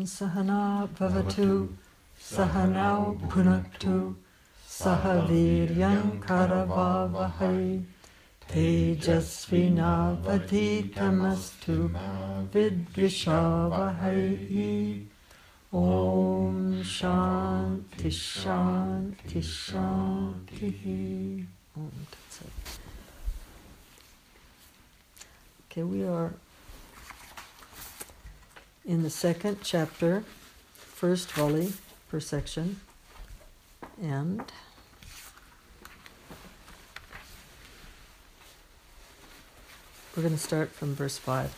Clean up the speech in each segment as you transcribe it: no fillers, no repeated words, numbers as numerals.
Sahana Bhavatu Sahanau Bhunaktu Sahaviryam Karavavahai Tejasvinavadhitamastu Vidvishavahai. Om Shanti Shanti Shanti. Om Tat Sat. Okay, we are in the second chapter, first volley per section, and we're going to start from verse 5.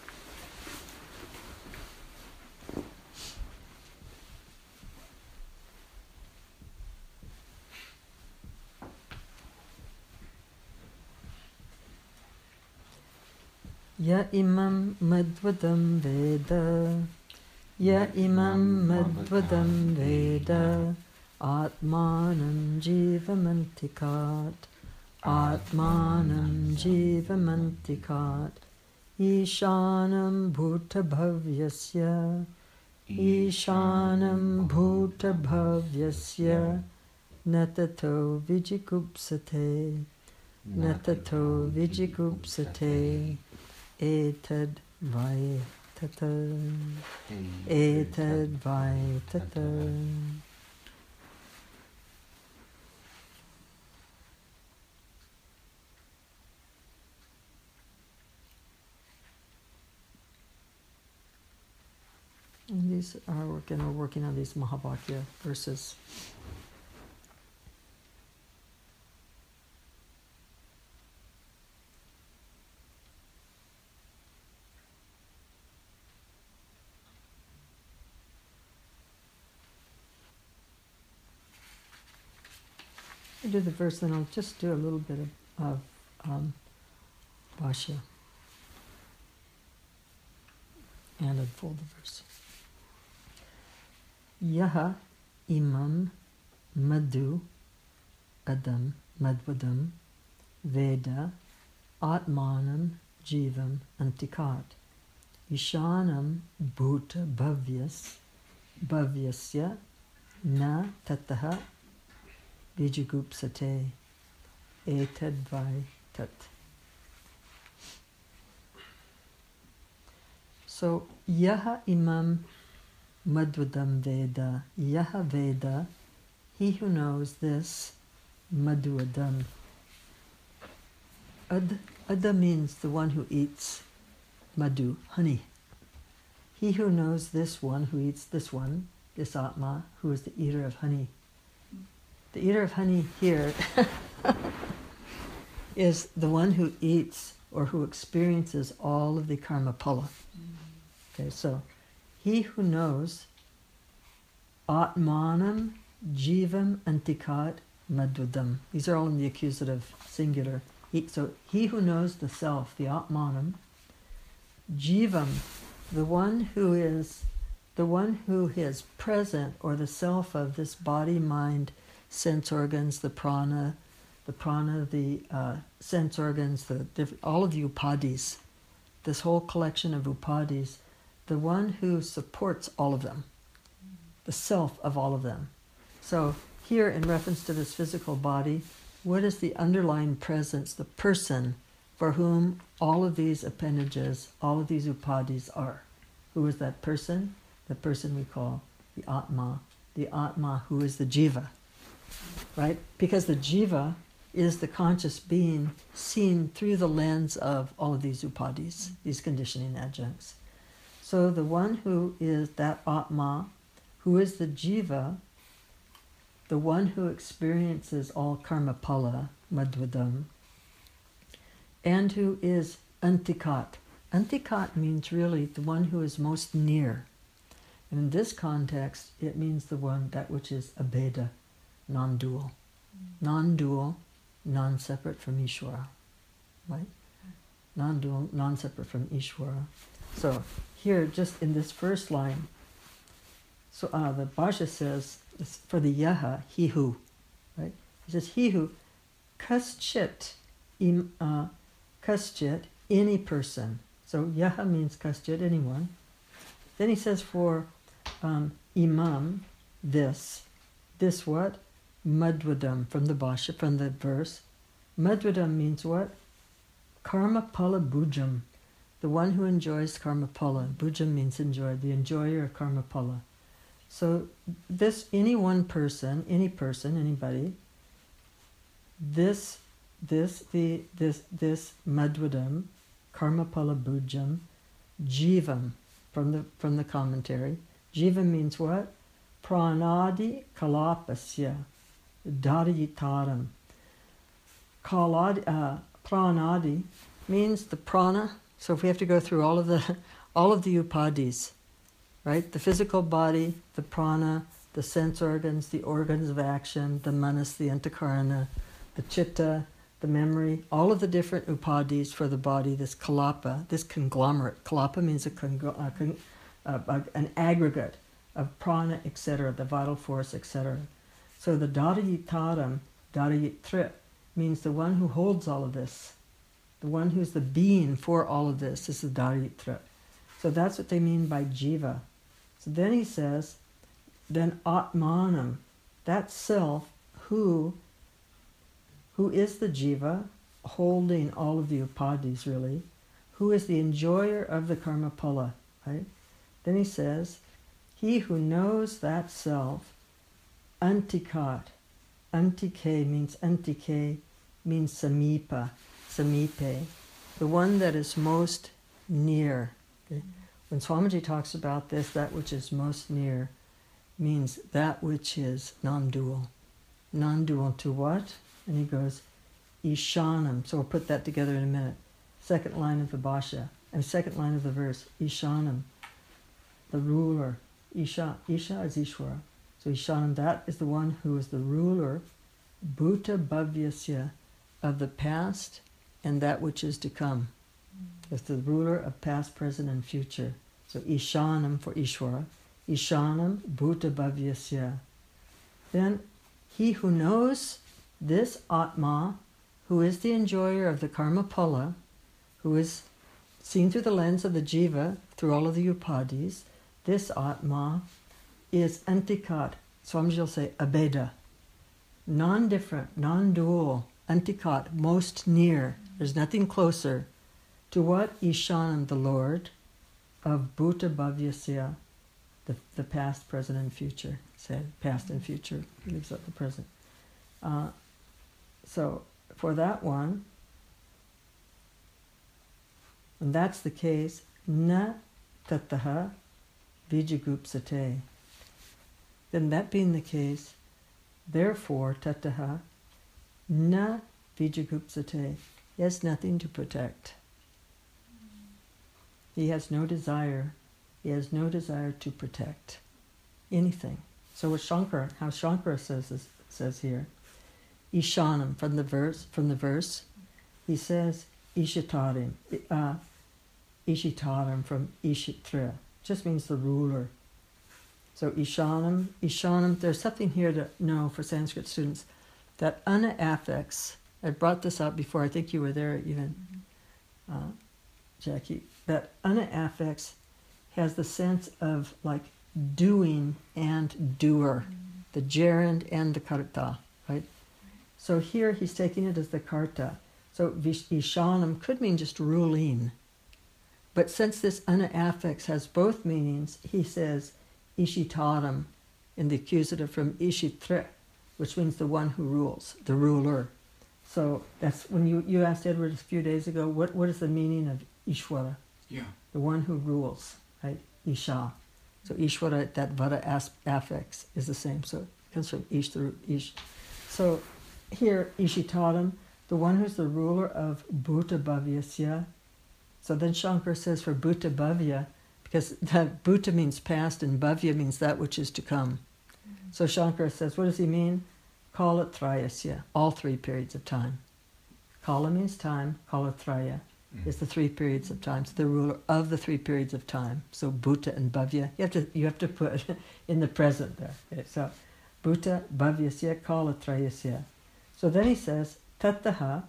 Ya imam madvadam veda, ya imam madvadam veda, atmanam jivamantikat, atmanam jivamantikat, ishanam bhutabhavyasya, ishanam bhutabhavyasya, natato vijigupsate, natato vijigupsate. Etad vaitata, etad vaitata. And these are we're working on these Mahavakya verses. I'll do the verse, then I'll just do a little bit of Bhashya and unfold the verse. Yaha imam madhu adam madvadam veda atmanam jivam antikat ishanam bhuta bhavyasya na tataha vijigupsate etad vaitat. So, yaha imam madvadam veda, yaha veda, he who knows this, madhu adam. Ada means the one who eats madhu, honey. He who knows this one, who eats this one, this Atma, who is the eater of honey. The eater of honey here is the one who eats or who experiences all of the karma pala. Okay, so he who knows Atmanam Jivam Antikat Madhudam. These are all in the accusative singular. So he who knows the self, the Atmanam, Jivam, the one who is present, or the self of this body, mind, sense organs, the prana, the sense organs, all of the upadis, this whole collection of upadis, the one who supports all of them, the self of all of them. So here, in reference to this physical body, what is the underlying presence, the person for whom all of these appendages, all of these upadis are? Who is that person? The person we call the Atma who is the Jiva. Right? Because the Jiva is the conscious being seen through the lens of all of these upadis, these conditioning adjuncts. So the one who is that Atma, who is the Jiva, the one who experiences all karma pala, madhudam, and who is antikat. Antikat means really the one who is most near. And in this context, it means that which is abheda, non-dual. Non-dual, non-separate from Ishvara. Right? Non-dual, non-separate from Ishvara. So here, just in this first line, so the Bhashya says, for the yaha, he who, right? He says, he who, kaschit, kaschit, any person. So yaha means kaschit, anyone. Then he says for Imam, this what? Madhvadam, from the Bhashya, from the verse. Madhvadam means what? Karma pala bhujam, the one who enjoys karma pala. Bhujam means enjoy, the enjoyer of karma pala. So this, any one person, anybody, this madhvadam, karma pala bhujam, jivam, from the commentary. Jiva means what? Pranadi kalapasya dharayitaram. Pranadi means the prana. So if we have to go through all of the upadhis, right? The physical body, the prana, the sense organs, the organs of action, the manas, the antakarana, the chitta, the memory, all of the different upadhis for the body, this kalapa, this conglomerate. Kalapa means an aggregate of prana, etc., the vital force, etc. So the dharayitaram, dharayitra, means the one who holds all of this. The one who's the being for all of this is the dharayitra. So that's what they mean by jiva. So then he says, then atmanam, that self who is the jiva, holding all of the upadhis really, who is the enjoyer of the karma pala, right? Then he says, he who knows that self, antikat, antike means samipa, samipe, the one that is most near. Okay? When Swamiji talks about this, that which is most near means that which is non-dual. Non-dual to what? And he goes, Ishanam. So we'll put that together in a minute. Second line of the Bhashya, and second line of the verse, Ishanam, the ruler. Isha is Ishvara. So Ishanam, that is the one who is the ruler, Bhuta Bhavyasya, of the past and that which is to come. It's the ruler of past, present, and future. So Ishanam for Ishvara. Ishanam Bhuta Bhavyasya. Then he who knows this Atma, who is the enjoyer of the karma pala, who is seen through the lens of the jiva, through all of the upadhis, this Atma is antikat. Swamiji will say abheda. Non-different, non-dual, antikat, most near. There's nothing closer to what? Ishanam, the Lord of Bhuta Bhavyasya, the past, present, and future. Said past and future, leaves out the present. So for that one, when that's the case, na tataha vijagupsate. Then that being the case, therefore tataha na vijagupsate. He has nothing to protect. He has no desire. He has no desire to protect anything. So what Shankara, how Shankara says here, Ishanam, from the verse, he says Ishitaram, Ishitaram from Ishitra, just means the ruler. So Ishanam, there's something here to know for Sanskrit students, that ana affix, I brought this up before, I think you were there even, Jackie, that ana affix has the sense of like doing and doer, the gerund and the karta, right? So here he's taking it as the karta. So Ishanam could mean just ruling. But since this ana affix has both meanings, he says Ishitaram in the accusative from Ishitra, which means the one who rules, the ruler. So that's when you asked Edward a few days ago, what is the meaning of Ishvara? Yeah. The one who rules, right? Isha. So Ishvara, that vada affix is the same. So it comes from Ish through Ish. So here, Ishitaram, the one who's the ruler of Bhuta Bhavyasya. So then Shankara says for Bhuta Bhavya, because that Bhuta means past and Bhavya means that which is to come. So Shankara says, what does he mean? Kala Trayasya, all 3 periods of time. Kala means time, Kala Traya is the 3 periods of time. So the ruler of the 3 periods of time. So Bhuta and Bhavya, you have to put in the present there. Okay, so Bhuta Bhavyasya Kala Trayasya. So then he says, Tattaha,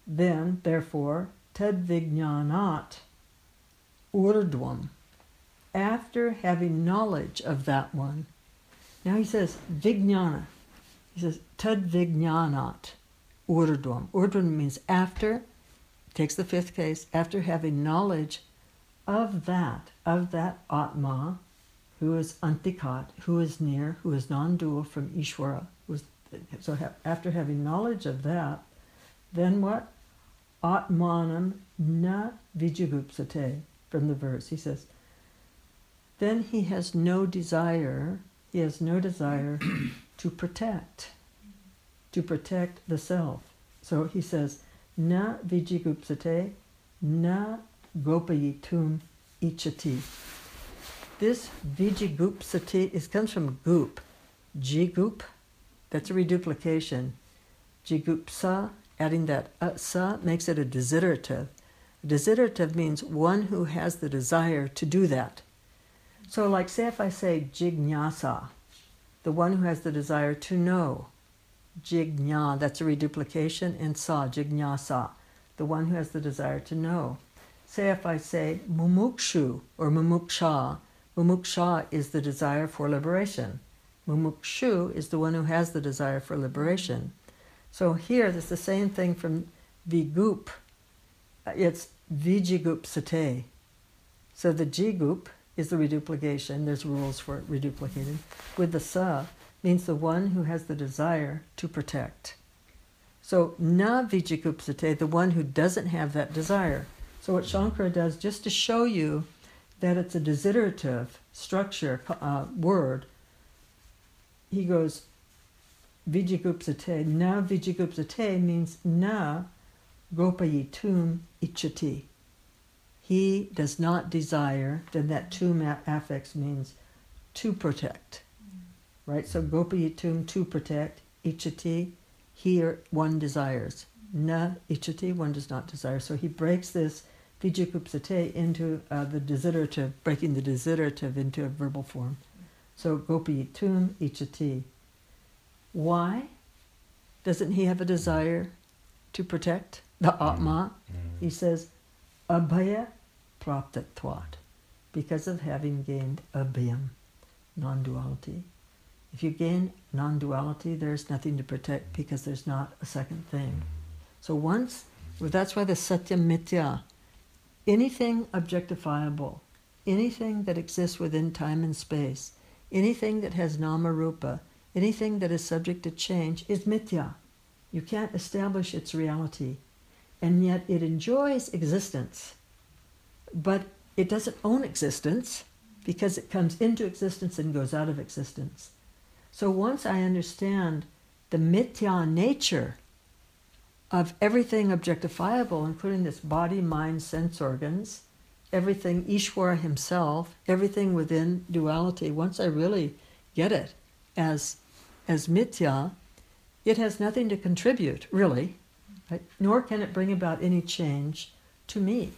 then, therefore, tad vijnanat urdvam. after having knowledge of that one. Now he says, vijnana. He says, tad vijnanat urdhvam. Urdhvam means after, takes the fifth case, after having knowledge of that Atma, who is antikat, who is near, who is non-dual from Ishvara. After having knowledge of that, then what? Atmanam na vijigupsate, from the verse. He says, then he has no desire to protect the self. So he says, na vijigupsate, na gopayitum ichati. This vijigupsati comes from goop. Jigup, that's a reduplication. Jigupsa, adding that sa makes it a desiderative. A desiderative means one who has the desire to do that. So like say if I say jignasa, the one who has the desire to know. Jigna, that's a reduplication, and sa, jignasa, the one who has the desire to know. Say if I say mumukshu or mumuksha, mumuksha is the desire for liberation. Mumukshu is the one who has the desire for liberation. So here, it's the same thing from vigup. It's vijigupsate. So the jigup is the reduplication. There's rules for reduplicating. With the sa means the one who has the desire to protect. So na vijigupsate, the one who doesn't have that desire. So what Shankara does, just to show you that it's a desiderative structure, word, he goes, vijigupsate. Na vijigupsate means na gopayitum ichati. He does not desire, then that tum affix means to protect. Right? So gopayitum, to protect, ichati, here one desires. Na ichati, one does not desire. So he breaks this vijigupsate into the desiderative, breaking the desiderative into a verbal form. So gopayitum ichati. Why? Doesn't he have a desire to protect the Atma? He says, abhaya praptatvat, because of having gained abhayam, non-duality. If you gain non-duality, there's nothing to protect because there's not a second thing. So that's why the satyam mithya, anything objectifiable, anything that exists within time and space, anything that has nama rupa, anything that is subject to change is mithya. You can't establish its reality. And yet it enjoys existence. But it doesn't own existence because it comes into existence and goes out of existence. So once I understand the mithya nature of everything objectifiable, including this body, mind, sense organs, everything Ishvara himself, everything within duality, once I really get it as mithya, it has nothing to contribute, really, right? Nor can it bring about any change to me.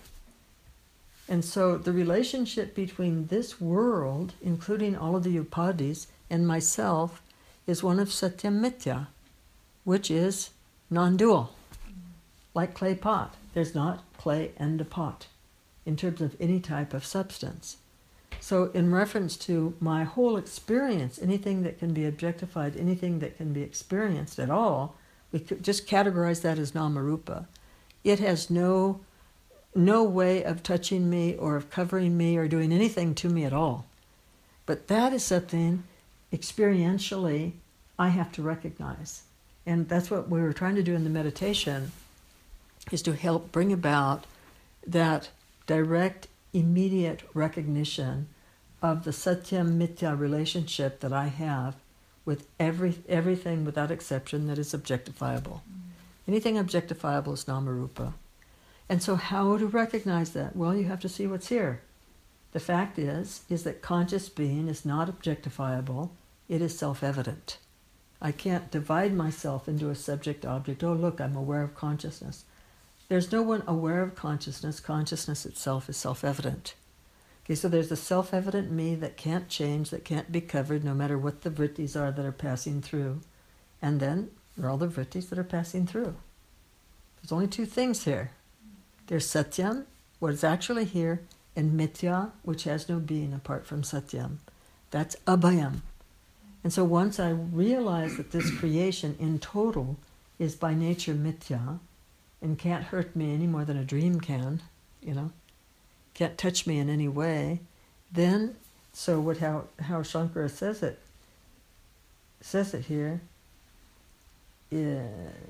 And so the relationship between this world, including all of the upadhis, and myself, is one of satyam mithya, which is non-dual. Like clay pot. There's not clay and a pot in terms of any type of substance. So in reference to my whole experience, anything that can be objectified, anything that can be experienced at all, we could just categorize that as namarupa. It has no way of touching me or of covering me or doing anything to me at all. But that is something experientially I have to recognize. And that's what we were trying to do in the meditation, is to help bring about that direct, immediate recognition of the satyam mithya relationship that I have with everything without exception that is objectifiable. Anything objectifiable is namarupa. And so how to recognize that? Well, you have to see what's here. The fact is that conscious being is not objectifiable. It is self-evident. I can't divide myself into a subject-object. Oh, look, I'm aware of consciousness. There's no one aware of consciousness. Consciousness itself is self-evident. Okay, so there's a self-evident me that can't change, that can't be covered, no matter what the vrittis are that are passing through. And then there are all the vrittis that are passing through. There's only two things here. There's satyam, what is actually here, and Mithya, which has no being apart from Satyam. That's Abhayam. And so once I realize that this creation in total is by nature Mithya and can't hurt me any more than a dream can, can't touch me in any way, then, so how Shankara says it here is,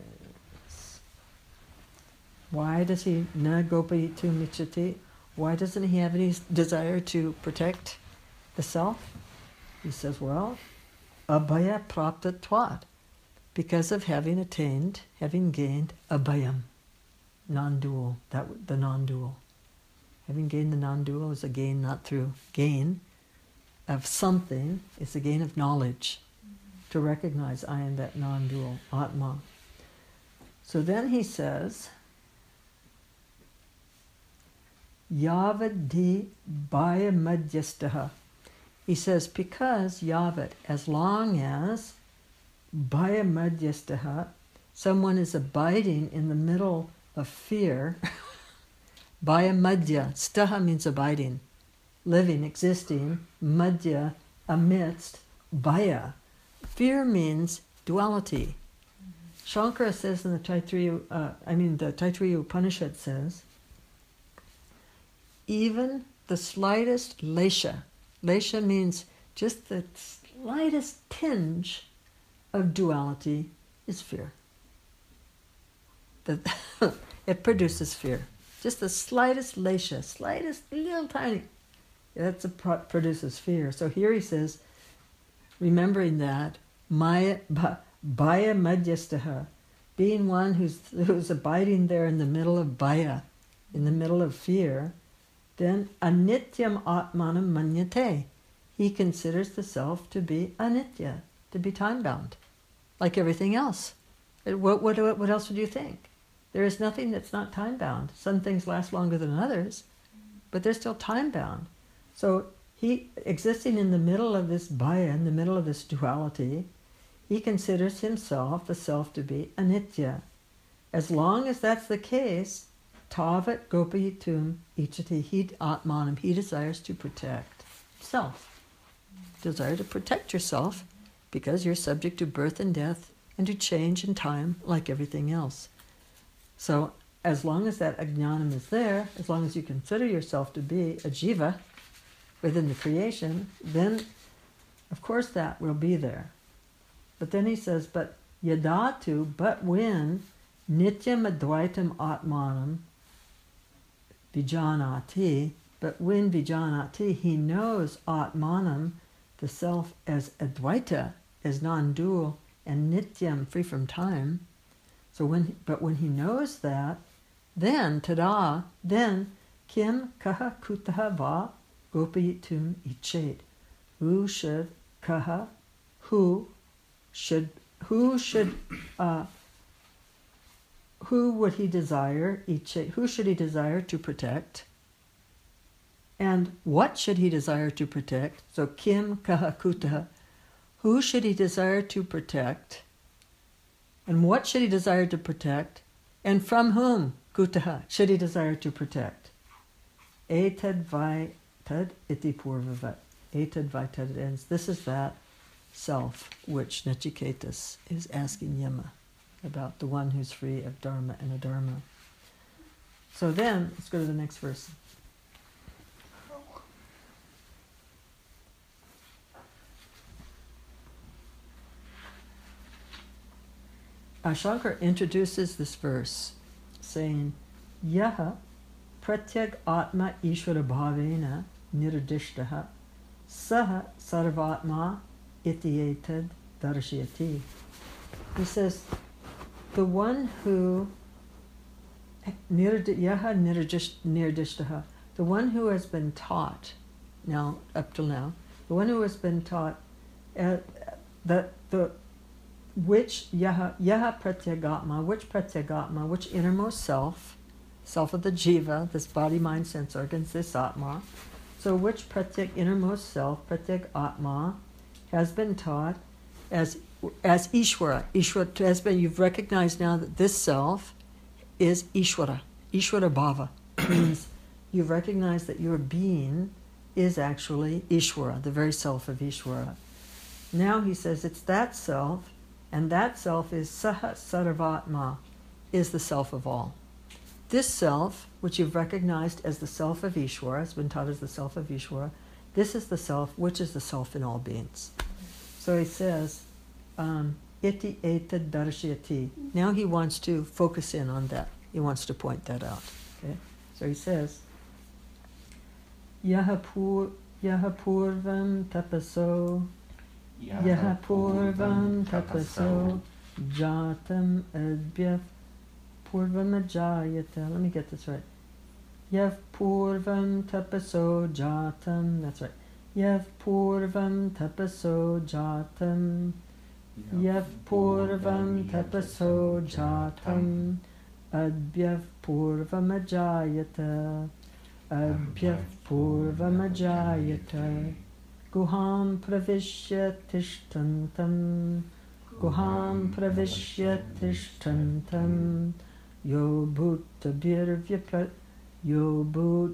why does he na gopayitu michati? Why doesn't he have any desire to protect the self? He says, well, abhaya praptatvat, because of having gained abhayam, non-dual, the non-dual. Having gained the non-dual is a gain not through gain of something, it's a gain of knowledge, to recognize I am that non-dual, Atma. So then he says, Yavadi bhaya madhyastaha. He says, because yavat, as long as bhaya madhyastaha, someone is abiding in the middle of fear, bhaya madhya, staha means abiding, living, existing, madhya, amidst, bhaya. Fear means duality. Shankara says in the Taittiriya Upanishad says, even the slightest lesha means just the slightest tinge of duality is fear. It produces fear. Just the slightest lesha, slightest little tiny, produces fear. So here he says, remembering that, bhaya madhyastaha, being one who's abiding there in the middle of bhaya, in the middle of fear, then anityam atmanam manyate. He considers the self to be anitya, to be time-bound, like everything else. What else would you think? There is nothing that's not time-bound. Some things last longer than others, but they're still time-bound. So he, existing in the middle of this bhaya, in the middle of this duality, he considers himself, the self, to be anitya. As long as that's the case, tavat gopayitum ichati, he atmanam, he desires to protect self. Desire to protect yourself because you're subject to birth and death and to change in time like everything else. So as long as that ajnanam is there, as long as you consider yourself to be a jiva within the creation, then of course that will be there. But then he says, but yadatu, but when nityam advaitam atmanam vijanati, but when vijanati, he knows atmanam, the self, as advaita, as non-dual, and nityam, free from time. So when he knows that, then tada, then kim kaha kutaha va gopayitum ichet. Who should would he desire ichet? Who should he desire to protect? And what should he desire to protect? So kim kaha kutaha. Who should he desire to protect? And what should he desire to protect? And from whom, kutaha, should he desire to protect? Etad vaitad iti purvavat. Etad vaitad, it ends. This is that self which Nachiketas is asking Yama about, the one who's free of dharma and adharma. So then, let's go to the next verse. Shankar introduces this verse saying, Yaha pratyag atma ishvara bhavena nirdishtaha saha sarvatma iti etad darshayati. He says, the one who yaha nirdishtaha, the one who has been taught, now up till now, the one who has been taught that the which yaha pratyagatma, which innermost self of the jiva, this body, mind, sense organs, this atma. So which pratyak, innermost self, pratyak atma, has been taught as Ishvara. Ishvara has been, you've recognized now that this self is Ishvara. Ishvara bhava means you recognize that your being is actually Ishvara, the very self of Ishvara. Now he says it's that self, and that self is Saha Sarvatma, is the self of all. This self, which you've recognized as the self of Ishvara, has been taught as the self of Ishvara, this is the self which is the self in all beings. So he says, Iti eta darshyati. Now he wants to focus in on that. He wants to point that out. Okay? So he says, Yaha purvam tapaso, Yaha purvam tapaso, jatam adbhyaf purvam ajayata. Let me get this right. Yav purvam tapaso jatam. That's right. Yav purvam tapaso jatam. Yav purvam tapaso jatam. Adbhyav purvam ajayata. Adbhyav purvam ajayata. Guham pravishya tishtantam. Guham pravishya tishtantam. Yo bhutabhirvyapashyata. Yo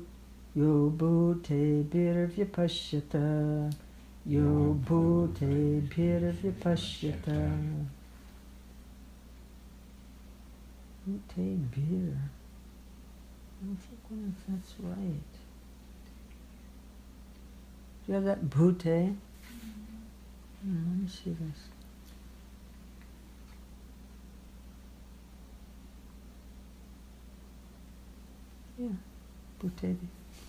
bhutebhirvyapashyata. Yo bhutebhirvyapashyata. Bhutebhir. I don't think one if that's right. Do you have that bhute? Let me see this. Yeah, bhute.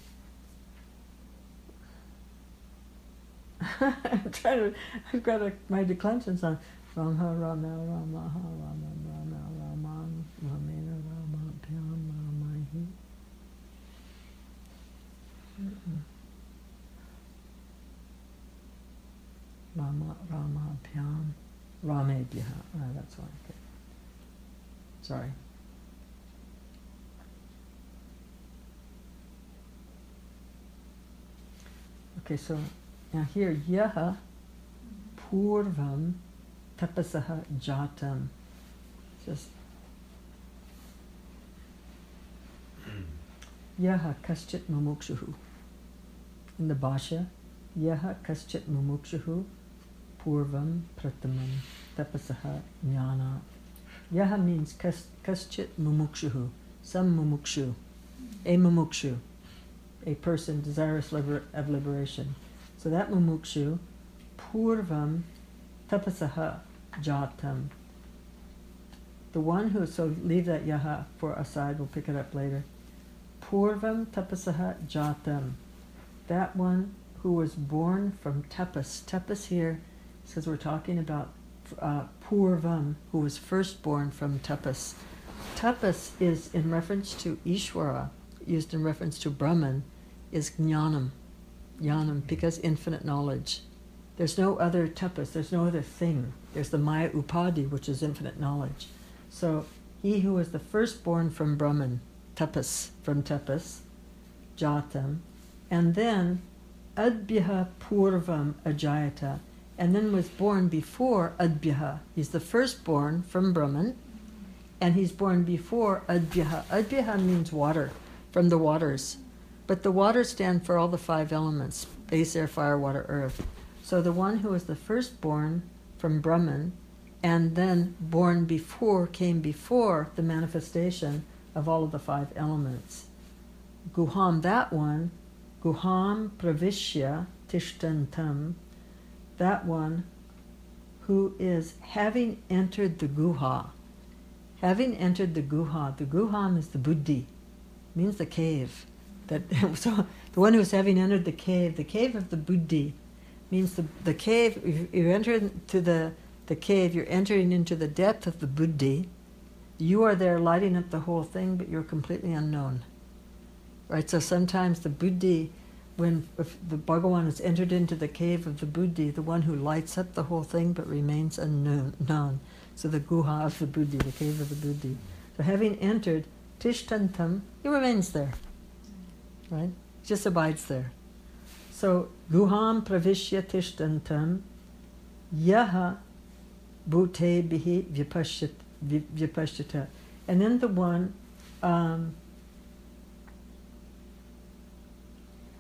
I'm trying to. I've got my declensions on. Rama Rama Rama Rama Rama Rama Ramena Rama Pyam Ramahi. Rama Rama Pyam Ramebhya. That's one. Okay. Sorry. Okay, so now here, Yaha Purvam Tapasaha Jatam. Just Yaha Kaschit Mumukshuhu. In the Bhasha, Yaha Kaschit Mumukshuhu Purvam Pratamam Tapasaha Jnana. Yaha means Kaschit Mumukshuhu, some Mumukshu, a Mumukshu, a person desirous of liberation. So that Mumukshu, Purvam Tapasaha Jatam. The one who, so leave that Yaha for aside, we'll pick it up later. Purvam Tapasaha Jatam. That one who was born from tapas. Tapas here says we're talking about Purvam, who was first born from tapas. Tapas is in reference to Ishvara, used in reference to Brahman, is jnanam. Jnanam, because infinite knowledge. There's no other tapas, there's no other thing. There's the Maya Upadi, which is infinite knowledge. So he who was the firstborn from Brahman, tapas, from tapas, jatam, and then adbhya purvam ajayata, and then was born before adbhya. He's the firstborn from Brahman, and he's born before adbhya. Adbhya means water, from the waters. But the waters stand for all the five elements, base, air, fire, water, earth. So the one who was the firstborn from Brahman, and then born before, came before the manifestation of all of the five elements. Guham, that one, Guham pravishya tishtantam, that one who is having entered the Guha. Having entered the Guham is the Buddhi, means the cave. So the one who is having entered the cave of the Buddhi, means the cave, if you enter into the cave, you're entering into the depth of the Buddhi. You are there lighting up the whole thing, but you're completely unknown. Right? So sometimes the Buddhi, if the Bhagavan has entered into the cave of the Buddhi, the one who lights up the whole thing but remains unknown. So the Guha of the Buddhi, the cave of the Buddhi. So having entered Tishtantam, he remains there. Right? He just abides there. So Guham pravishya tishtantam yaha bhute bihi vyapashyata. And then the one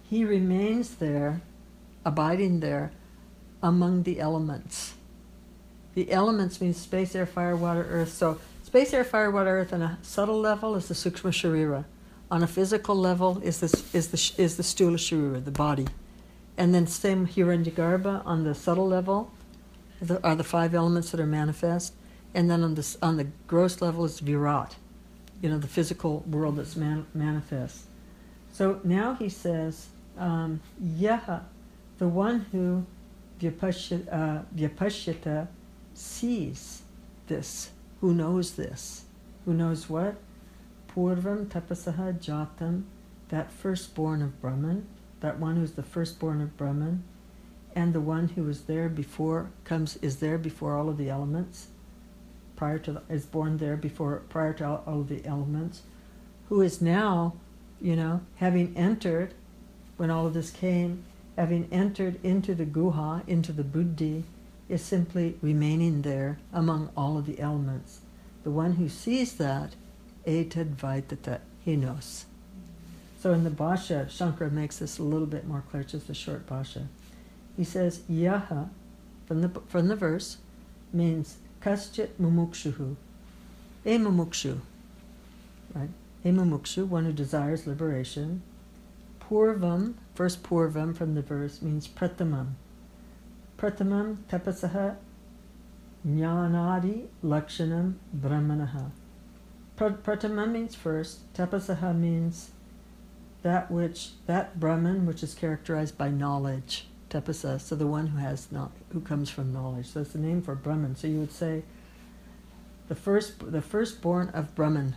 he remains there, abiding there, among the elements. The elements means space, air, fire, water, earth. So space, air, fire, water, earth on a subtle level is the Sukshma Sharira. On a physical level is the Stula Sharira, the body. And then same Hiranyagarbha on the subtle level are the 5 elements that are manifest. And then on the gross level is Virat, the physical world that's manifest. So now he says, Yaha, the one who Vyapashyata sees this, who knows this. Who knows what? Purvam tapasaha jatam, that firstborn of Brahman, that one who's the firstborn of Brahman, and the one who is there before all of the elements, prior to all of the elements, who is now, having entered, when all of this came, having entered into the guha, into the buddhi, is simply remaining there among all of the elements. The one who sees that, etad vaitata, he knows. So in the Bhashya, Shankara makes this a little bit more clear, just a short Bhashya. He says, Yaha, from the verse, means kaschit mumukshuhu, a mumukshu, right? A mumukshu, one who desires liberation. Purvam, first purvam from the verse, means pratamam. Pratamam tapasaha jnanadi lakshanam brahmanaha. Pratamam means first, tapasaha means that Brahman which is characterized by knowledge. Tapasa, so the one who comes from knowledge. So it's the name for Brahman. So you would say the firstborn of Brahman.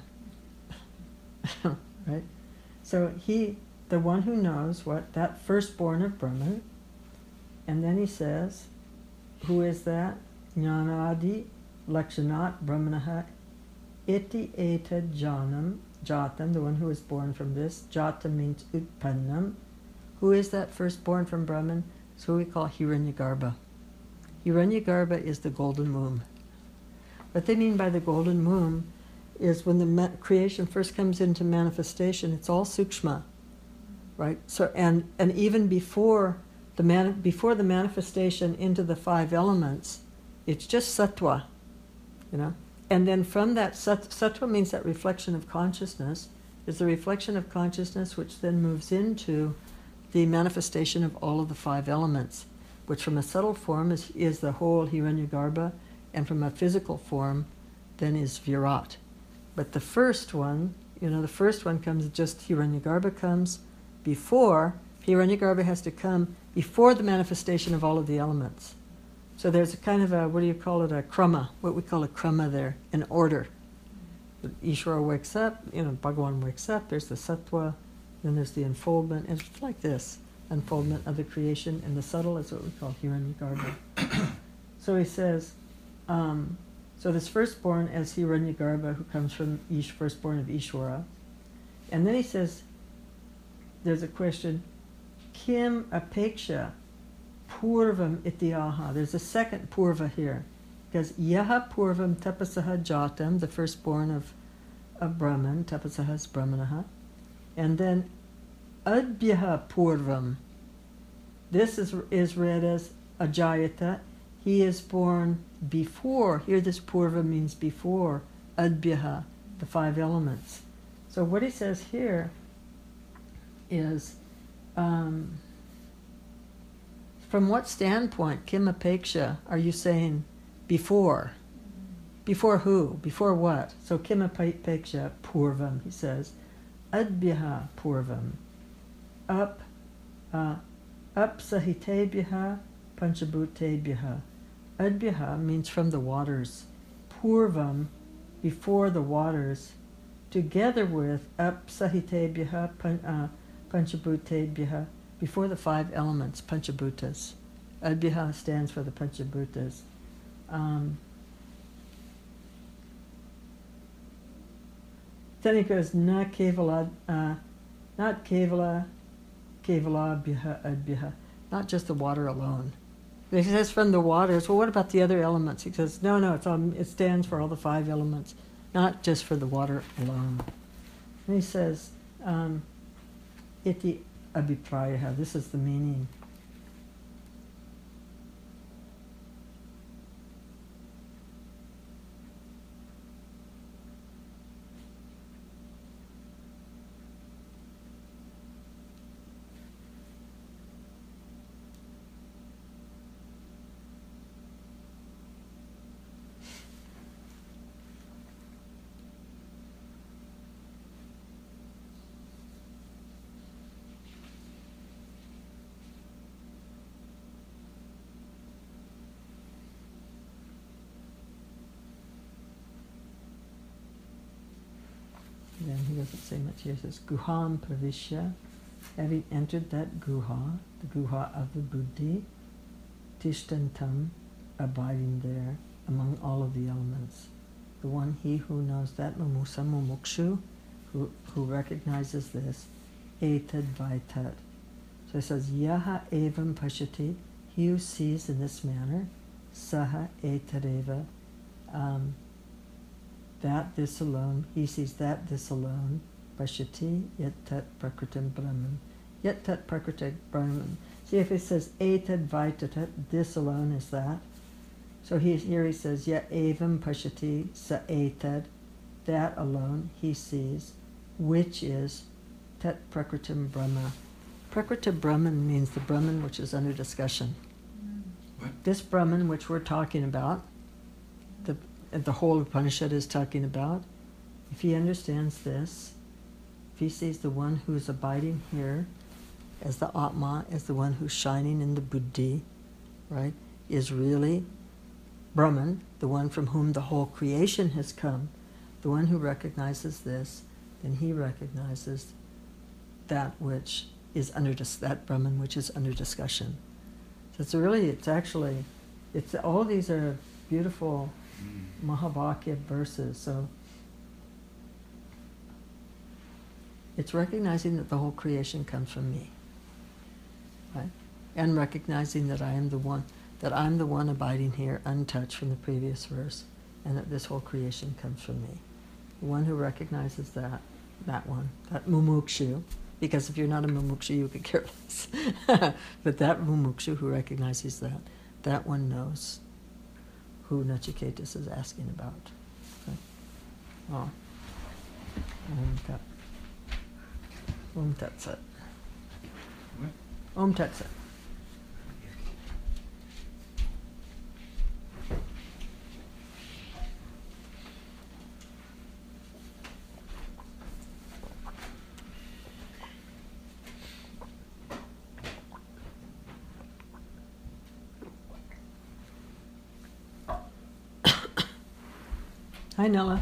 Right? So the one who knows that firstborn of Brahman, and then he says, who is that? Jnanadi lakshanat brahmanaha iti etad janam jatam, the one who is born from this. Jatam means utpannam. Who is that firstborn from Brahman? So we call Hiranyagarbha. Hiranyagarbha is the golden womb. What they mean by the golden womb is when the creation first comes into manifestation, it's all sukshma, right? So and even before the manifestation into the 5 elements, it's just sattva, And then from that sattva means that reflection of consciousness is the reflection of consciousness, which then moves into the manifestation of all of the 5 elements, which from a subtle form is the whole Hiranyagarbha, and from a physical form then is Virat. But the first one, comes, just Hiranyagarbha comes before, Hiranyagarbha has to come before the manifestation of all of the elements. So there's a kind of a a krama, what we call a krama there, an order. Ishvara wakes up, Bhagavan wakes up, there's the sattva, then there's the unfoldment, and it's like this, unfoldment of the creation, and the subtle is what we call Hiranyagarbha. So he says, so this firstborn as Hiranyagarbha, who comes from firstborn of Ishvara. And then he says, there's a question, Kim apeksha purvam ityaha. There's a second purva here. Because yaha purvam tapasaha jatam, the firstborn of Brahman, tapasaha is brahmanaha. And then adbhyaha purvam. This is read as ajayata. He is born before. Here this purva means before adbhyaha, the 5 elements. So what he says here is, from what standpoint, kim apeksha, are you saying before? Before who? Before what? So kim apeksha purvam, he says, adbhyaha purvam, up sahitebhyaha panchabhutebhyaha. Adbhyaha means from the waters. Purvam, before the waters, together with up sahitebhyaha panchabhutebhyaha, before the 5 elements, panchabhutas. Adbhyaha stands for the panchabhutas. Then he goes, not kevala bhyaha adbhyaha, not just the water alone. He says from the waters. Well, what about the other elements? He says, no, it stands for all the 5 elements, not just for the water alone. And he says, iti abhipraya. This is the meaning. Then he doesn't say much here. He says, Guham Pravishya, having entered that guha, the guha of the buddhi, Tishtantam, abiding there among all of the elements. The one, he who knows that, Mumusa Mumukshu, who recognizes this, Etad Vaitat. So he says, Yaha evam pashati, he who sees in this manner, Saha etadeva, that this alone, he sees that this alone, Pashati yet tat prakritam brahman. Yet tat prakritam brahman. See if it says etad vaitat, this alone is that. So here he says, yet evam pashati sa etad, that alone he sees, which is tat prakritam brahma. Prakrita Brahman means the Brahman which is under discussion. What? This Brahman which we're talking about, the whole Upanishad is talking about, if he understands this, if he sees the one who is abiding here as the Atma, as the one who's shining in the Buddhi, right, is really Brahman, the one from whom the whole creation has come, the one who recognizes this, then he recognizes that which is under that Brahman which is under discussion. So it's all these are beautiful Mahavakya verses. So it's recognizing that the whole creation comes from me, right? And recognizing that I'm the one abiding here, untouched from the previous verse, and that this whole creation comes from me. The one who recognizes that mumukshu, because if you're not a mumukshu, you could care less. But that mumukshu who recognizes that one knows who Nachiketas is asking about. Okay. Oh. Om Tat Sat. Om Tat Sat. Hi, Nella.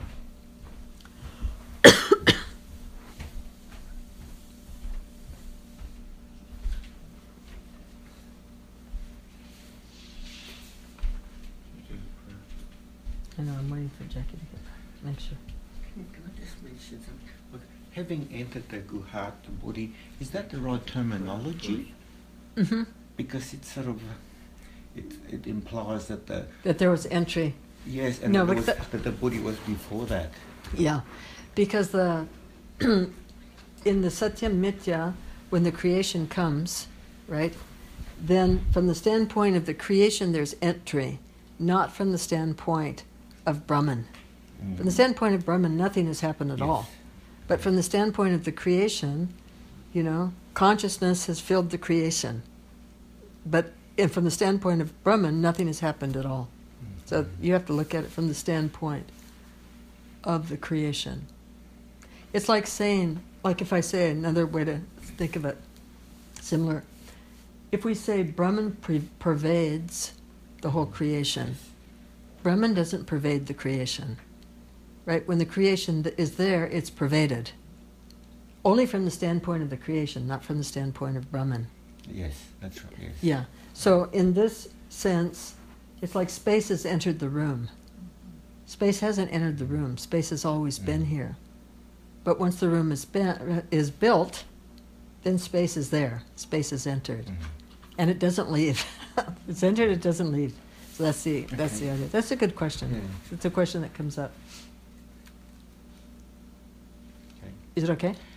I know, I'm waiting for Jackie to get back. Make sure. Can I just mention something? Look, having entered the guha, the Buddhi, is that the right terminology? Mm-hmm. Because it's sort of, it implies that that there was entry. Yes, and No, that the Buddhi was before that. Yeah, because in the Satyam Mithya, when the creation comes, right, then from the standpoint of the creation there's entry, not from the standpoint of Brahman. Mm. From the standpoint of Brahman, nothing has happened at all. But from the standpoint of the creation, consciousness has filled the creation. But from the standpoint of Brahman, nothing has happened at all. So you have to look at it from the standpoint of the creation. It's like saying, like if I say another way to think of it, similar. If we say Brahman pervades the whole creation, Brahman doesn't pervade the creation, right? When the creation is there, it's pervaded. Only from the standpoint of the creation, not from the standpoint of Brahman. Yes, that's right, yes. Yeah. So in this sense, it's like space has entered the room. Space hasn't entered the room. Space has always been here. But once the room is built, then space is there. Space is entered. Mm-hmm. And it doesn't leave. It's entered, it doesn't leave. So that's the idea. That's a good question. Yeah. It's a question that comes up. Okay. Is it okay?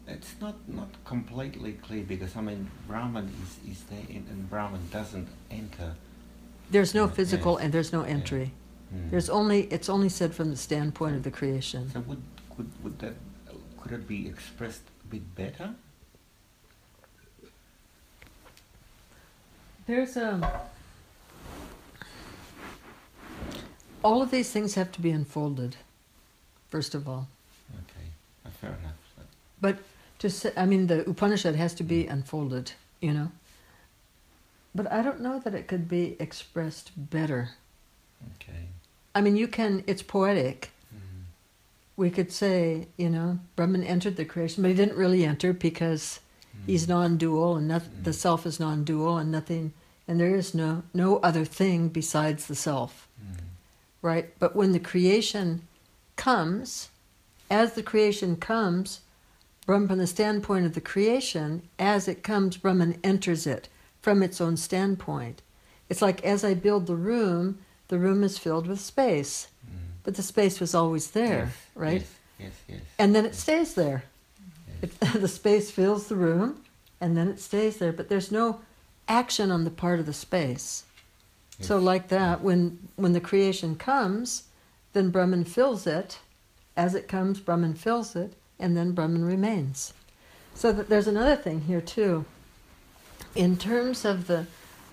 It's not completely clear because I mean Brahman is there and Brahman doesn't enter. There's no Yes. physical and there's no entry. It's only said from the standpoint of the creation. So could it be expressed a bit better? There's all of these things have to be unfolded, first of all. Okay, fair enough. But to say, I mean, the Upanishad has to be unfolded, you know. But I don't know that it could be expressed better. Okay. I mean, it's poetic. We could say, you know, Brahman entered the creation, but he didn't really enter because he's non-dual and the self is non-dual and nothing, and there is no other thing besides the self, right? But when the creation comes, as the creation comes, Brahman, from the standpoint of the creation, as it comes, Brahman enters it from its own standpoint. It's like as I build the room is filled with space. But the space was always there, Yes, right? Yes. And then it stays there. Yes. The space fills the room, and then it stays there. But there's no action on the part of the space. Yes. So like that, when the creation comes, then Brahman fills it. As it comes, Brahman fills it, and then Brahman remains. So that there's another thing here too. In terms of the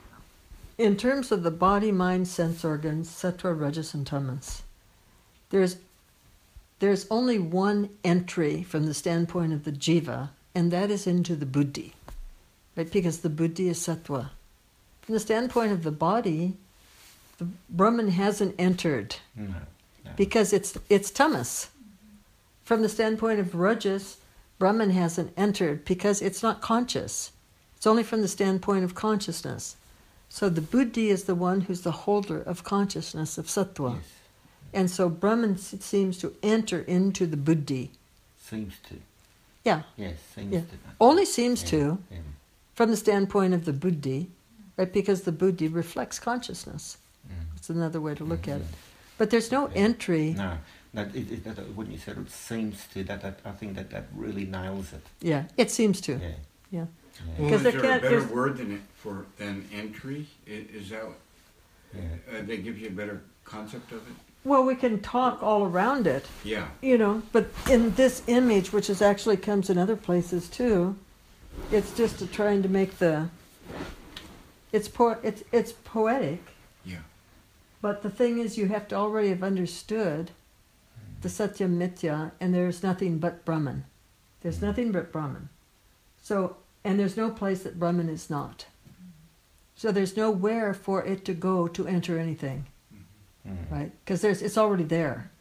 body, mind, sense organs, sattva, rajas, and tamas, there's only one entry from the standpoint of the jiva, and that is into the buddhi, right? Because the buddhi is sattva. From the standpoint of the body, the Brahman hasn't entered No. because it's tamas. From the standpoint of rajas, Brahman hasn't entered because it's not conscious. It's only from the standpoint of consciousness. So the buddhi is the one who's the holder of consciousness of sattva. Yes. And so Brahman seems to enter into the buddhi. Seems to. Yeah, Yes, seems yeah. to. Only seems Yeah, to, yeah. from the standpoint of the buddhi, right? Because the buddhi reflects consciousness. It's another way to look at it. But there's no entry. No, when you said it seems to, I think that really nails it. Yeah, it seems to. Yeah. Yeah. Well, Because is there there a can't- better there's- word than entry? Is that Yeah. that gives you a better concept of it? Well, we can talk all around it, Yeah. you know, but in this image, which is actually comes in other places too, it's just trying to make it's poetic, Yeah. but the thing is you have to already have understood the Satya Mithya, and there's nothing but Brahman. There's nothing but Brahman. So, and there's no place that Brahman is not. So there's nowhere for it to go to enter anything. Right? Because it's already there.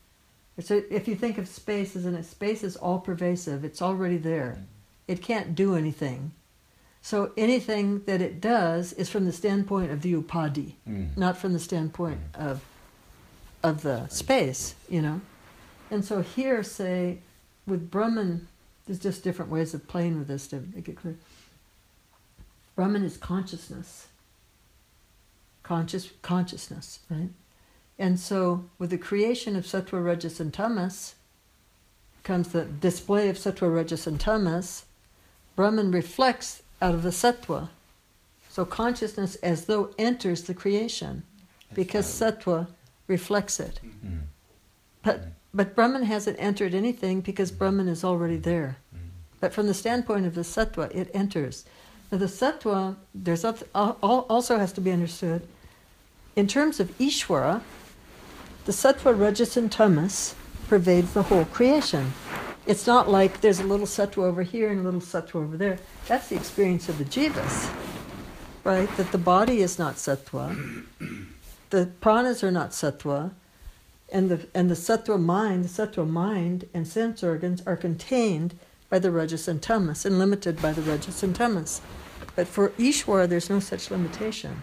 If you think of space as space is all pervasive, it's already there. It can't do anything. So anything that it does is from the standpoint of the upadhi, not from the standpoint of the space, you know. And so here, say, with Brahman, there's just different ways of playing with this to make it clear. Brahman is consciousness. Consciousness, right? And so, with the creation of sattva, rajas, and tamas, comes the display of sattva, rajas, and tamas. Brahman reflects out of the sattva. So consciousness as though enters the creation, because sattva reflects it. But Brahman hasn't entered anything because Brahman is already there. But from the standpoint of the sattva, it enters. Now the sattva, also has to be understood. In terms of Ishvara, the sattva, rajas, and tamas pervades the whole creation. It's not like there's a little sattva over here and a little sattva over there. That's the experience of the jivas, right? That the body is not sattva, the pranas are not sattva, and the sattva mind and sense organs are contained by the rajas and tamas and limited by the rajas and tamas. But for Ishvara, there's no such limitation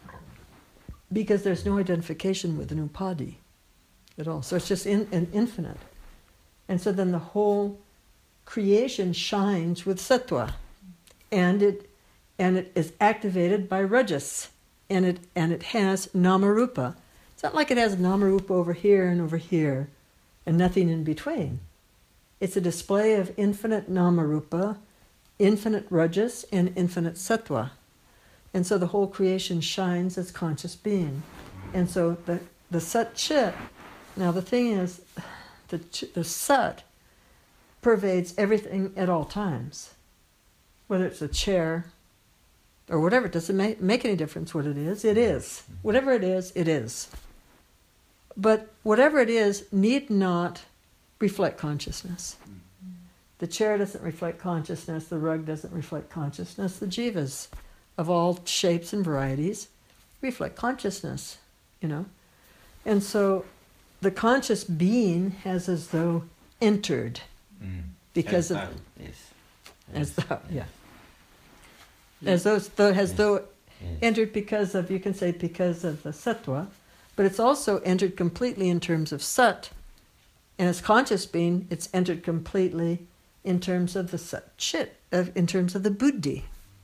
because there's no identification with an upadhi at all. So it's just an infinite. And so then the whole creation shines with sattva, and it is activated by rajas, and it has namarupa. It's not like it has namarupa over here and nothing in between. It's a display of infinite Namarupa, infinite Rajas, and infinite Sattva. And so the whole creation shines as conscious being. And so the Sat Chit, now the thing is, the Sat pervades everything at all times. Whether it's a chair or whatever, it doesn't make any difference what it is. It is. Whatever it is, it is. But whatever it is need not reflect consciousness. The chair doesn't reflect consciousness, the rug doesn't reflect consciousness, the jivas of all shapes and varieties reflect consciousness, you know. And so the conscious being has as though entered because as of... though, yes. As though, yeah. Yeah. As though Yes. entered because of, you can say because of the sattva, but it's also entered completely in terms of sat, and as conscious being, it's entered completely in terms of the sat chit, in terms of the buddhi.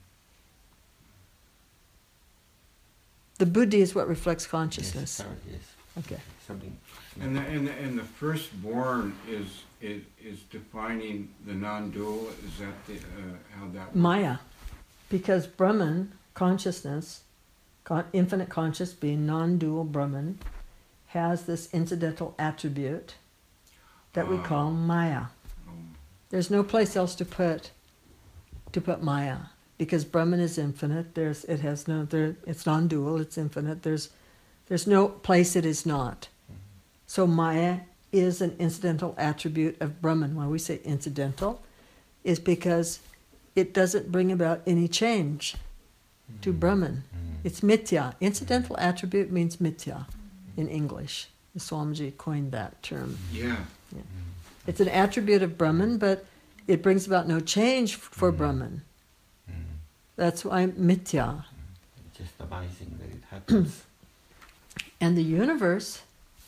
The buddhi is what reflects consciousness. Yes, sorry, yes. Okay. Something. And the firstborn is defining the non-dual. Is that the how that works? Maya, because Brahman, consciousness, infinite conscious being, non-dual Brahman, has this incidental attribute that we call Maya. There's no place else to put Maya, because Brahman is infinite. It's non-dual. It's infinite. There's no place it is not. So Maya is an incidental attribute of Brahman. Why we say incidental is because it doesn't bring about any change to Brahman. It's mithya. Incidental attribute means mithya in English. Swamiji coined that term. Yeah. It's an attribute of Brahman, but it brings about no change for Brahman. That's why mithya. It's just amazing that it happens. And the universe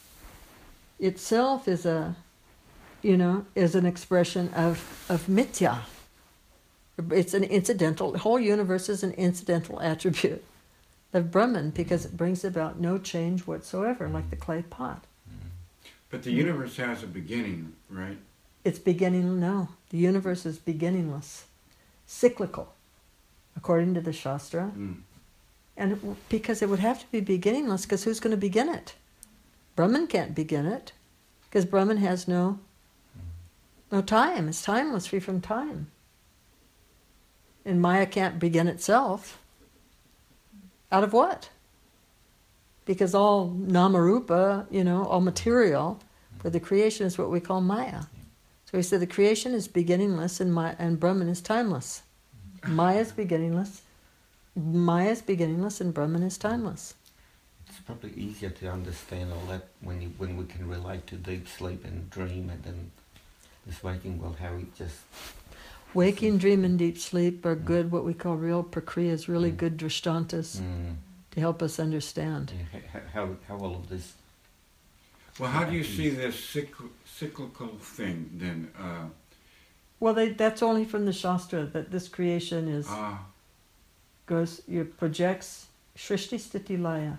itself is is an expression of mithya. It's an incidental, the whole universe is an incidental attribute of Brahman because it brings about no change whatsoever, like the clay pot. But the universe has a beginning, right? It's beginning, no. The universe is beginningless, cyclical, according to the Shastra. And because it would have to be beginningless, because who's going to begin it? Brahman can't begin it, because Brahman has no time. It's timeless, free from time. And Maya can't begin itself. Out of what? Because all Namarupa, all material for the creation is what we call Maya. So he said the creation is beginningless and Brahman is timeless. Maya is beginningless. Maya is beginningless and Brahman is timeless. It's probably easier to understand all that when we can relate to deep sleep and dream and then this waking world, how it just... Waking, dream, and deep sleep are good, what we call real prakriyas, really good drishtantas to help us understand. Yeah, how all of this... Well, how do you see this cyclical thing then? Well, that's only from the Shastra, that this creation projects Shrishti Sthiti Laya.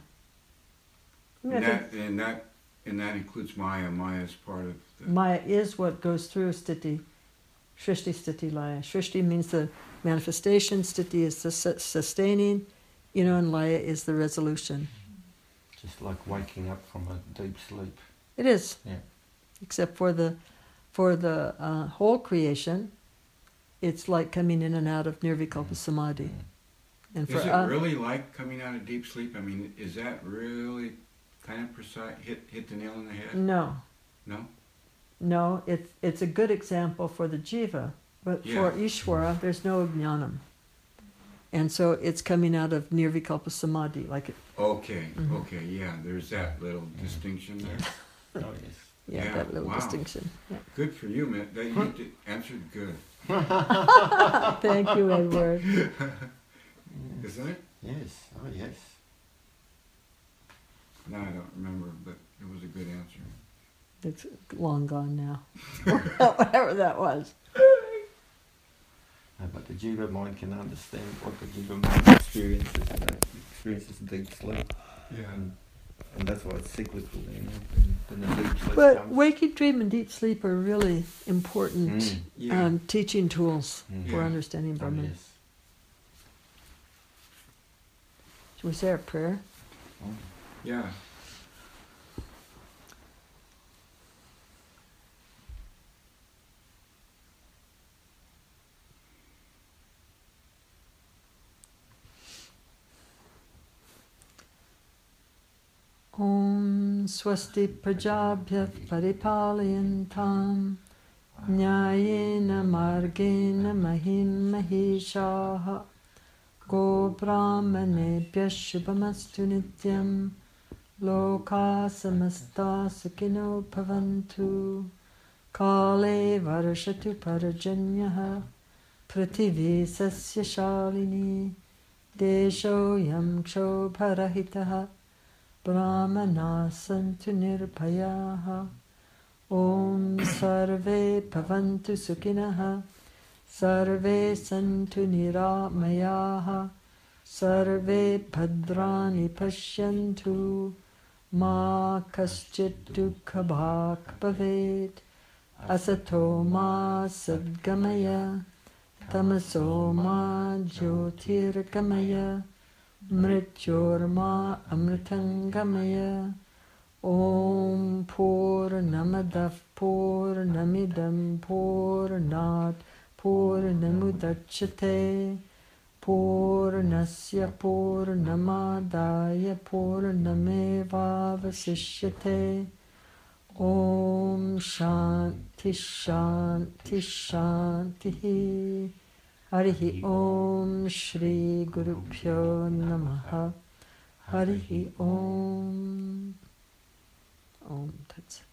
And that includes Maya. Maya is part of the... Maya is what goes through Sthiti, Shrishti Sthiti Laya. Shrishti means the manifestation, Sthiti is the sustaining, and Laya is the resolution. Just like waking up from a deep sleep. It is. Yeah. Except for the whole creation, it's like coming in and out of nirvikalpa samadhi. And is it really like coming out of deep sleep? I mean, is that really kind of precise? Hit the nail on the head? No. No? No, it's a good example for the jiva, but for Ishvara, there's no jnanam. And so it's coming out of nirvikalpa samadhi. Okay, yeah, there's that little distinction there. Oh, yes. Yeah, that little distinction. Yeah. Good for you, man. You answered good. Thank you, Edward. Isn't it? Yes, oh yes. No, I don't remember, but it was a good answer. It's long gone now. Whatever that was. But the jiva mind can understand what the jiva mind experiences deep sleep. Yeah. And that's why it's cyclical, you know, when the deep sleep But comes. waking dream and deep sleep are really important Yeah. teaching tools for Yeah. understanding Oh, Brahman. yes. Should we say our prayer? Oh. Yeah. Om Swasti Prajabhyat Paripalayantam Nyayena Margena Mahim Mahishaha Go Brahmanebhya Shubhamastu Nityam Loka Samasta Sukhino Bhavantu Kale Varashatu Parajanyaha Prithivi Sasya Shalini Desho Yam Kshobarahitaha Brahmana Santu Nirbhayaha Om Sarve Bhavantu Sukhinaha Sarve Santu Niramayaha Sarve Bhadrani Pashyantu Ma Kaschit Dukha Bhak Bhavet Asato Ma Sadgamaya Tamaso Ma Jyotirgamaya Mrityorma Amritangamaya Om Purnamadav Purnamidam Purnat Purnamudachyate Purnasya Purnamadaya Purnamevavasishyate Om Shanti Shanti Shanti Harihi Om Shri Guru Pyo Namaha Harihi Om Om Tat Sat.